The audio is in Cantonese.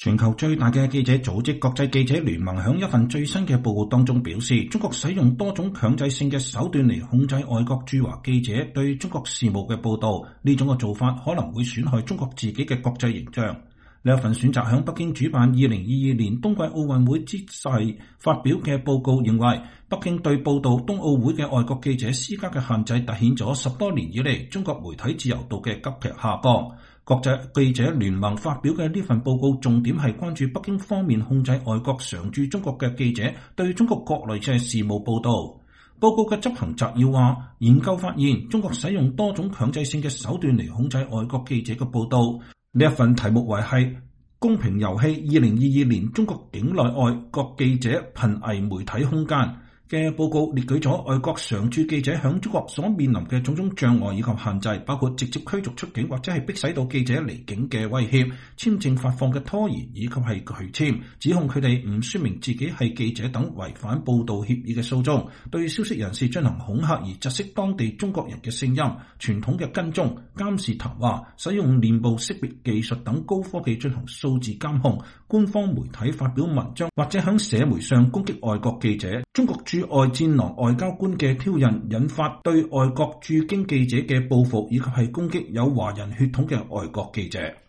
全球最大嘅記者組織國際記者聯盟喺一份最新嘅報告當中表示，中國使用多種強制性嘅手段嚟控制外國駐華記者對中國事務嘅報道，呢種嘅做法可能會損害中國自己嘅國際形象。呢一份選擇喺北京主辦2022年冬季奧運會之際發表嘅報告認為，北京對報道冬奧會嘅外國記者施加嘅限制凸顯咗10多年以嚟中國媒體自由度嘅急劇下降。國際記者聯盟發表嘅呢份報告重點係關注北京方面控制外國常駐中國嘅記者對中國國內嘅事務報道。報告嘅執行摘要話，研究發現中國使用多種強制性嘅手段嚟控制外國記者嘅報道。呢一份題目為係公平遊戲2022年中國境內外國記者瀕危媒體空間嘅報告，列舉咗外國常駐記者響中國所面臨嘅種種障礙以及限制，包括直接驅逐出境或者係迫使到記者離境嘅威脅、簽證發放嘅拖延以及係拒簽、指控佢哋唔說明自己係記者等違反報道協議嘅訴訟，對消息人士進行恐嚇而窒息當地中國人嘅聲音、傳統嘅跟蹤、監視談話、使用臉部識別技術等高科技進行數字監控、官方媒體發表文章或者響社媒上攻擊外國記者、中國駐外戰狼外交官嘅挑釁，引發對外國駐京記者嘅報復，以及係攻擊有華人血統嘅外國記者。